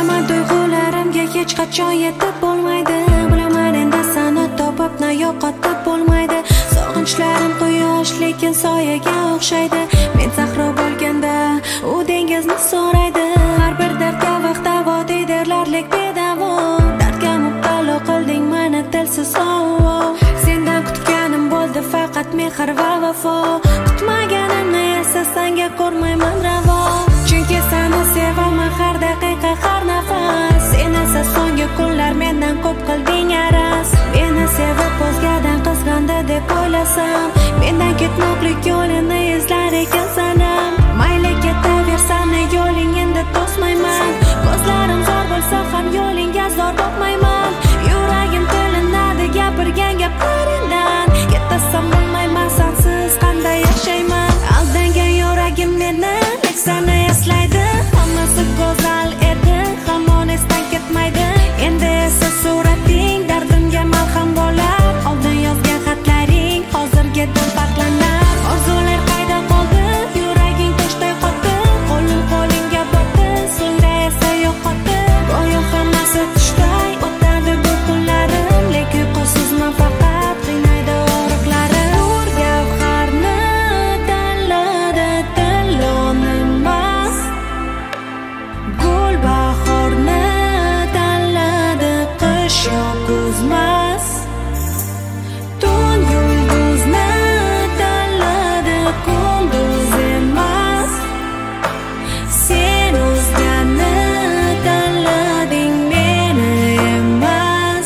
Bilaman tuyg'ularimga hech qachon yetib bo'lmaydi. Bilaman endi seni topib na yo'qotib bo'lmaydi. Sog'inchlarim quyosh lekin soyaga o'xshaydi. Men sahro bo'lganda u dengizni so'raydi. Har bir dardga vaqt davo derlarlik bedavo. Dardga mubtalo qilding meni tilsiz sendan kutganim bo'ldi faqat mehr va vafo. Kutmaganimni esa senga ko'rmayman ravo. Chunki seni sevaman har daqiqa har nafas. Sen esa so'nggi kunlar mendan ko'p qilding araz. Meni sevib o'zgadan qizg'andi deb o'ylasam, mendan ketmoqlik yo'lini izlar ekansan. Mayli ketaversan yo'ling endi to'smayman. Ko'zlarim zor bo'lsa ham yo'lingga zor boqmayman. Yuragim tilinadi gapirgan gaplaringdan. Ketasan bilmayman sensiz qanday yashayman. Aldangan yuragim meni seni eslaydi. Hammasi go'zal edi, hamon esdan ketmaydi. Endi esa surating dardimga malham bo'lar. Oldin yozgan xatlaring hozirgidan farqlanar. Orzular qayda qoldi? Yuraging toshday qotdi. Qo'lingga botdi, so'ngra esa yo'qotdi. Go'yo hammasi tushday o'tadi bu kunlarim, lekin uyqusizman faqat qiynaydi og'riqlarim. Nur gavharni tanladi tillonim, gul bahorni tanladi qish yo kuzmas. Tun yulduzni tanladi kunduz emas. Sen o'zgani tanlading meni emas.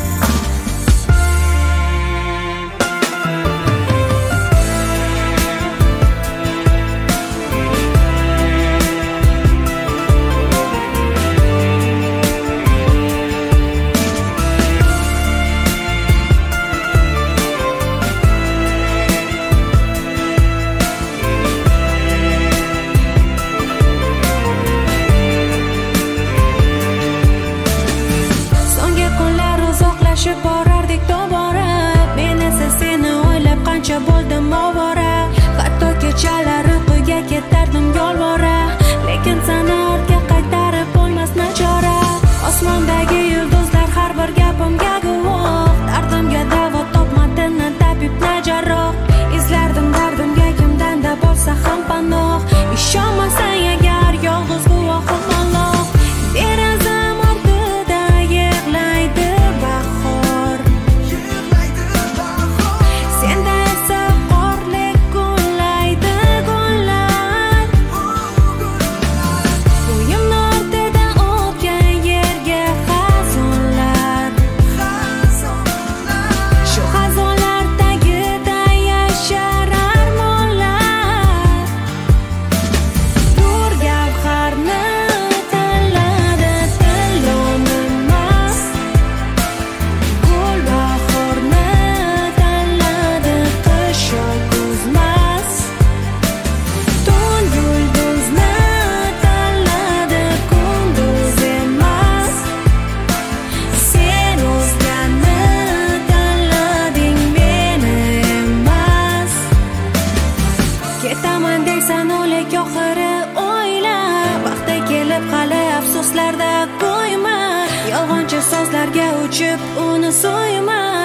So'nggi kunlar uzoqlashib borardik tobora. Men esa seni o'ylab qancha bo'ldim ovora. Hatto kechalar uyquga ketardim yolvora. Lekin seni ortga qaytarib bo'lmas nachora. Osmondagi yulduzlar har bir gapimga guvoh. Dardimga davo topmadi na tabib na jarroh. Izlardim dardimga kimdanda bo'lsa ham panoh. Ishonmasang agar yolg'iz guvohim Alloh. Derazam ortida yig'laydi bahor. Senda esa qorlik gullaydi gullar. Bo'yimni ortida o'tgan yerga xazonlar. Shu xazonlar tagida yashar armonlar. Nur gavharni tanladi tillonim, gul bahorni tanladi qish yo kuzmas. Tun yulduzni tanladi kunduz emas. Sen o'zgani tanlading meni emas. Ketaman deysan o'lik oxiri o'yla. Vaqti kelib hali afsuslarda qo'yma. Yolg'onchi so'zlarga uchib uni so'yma.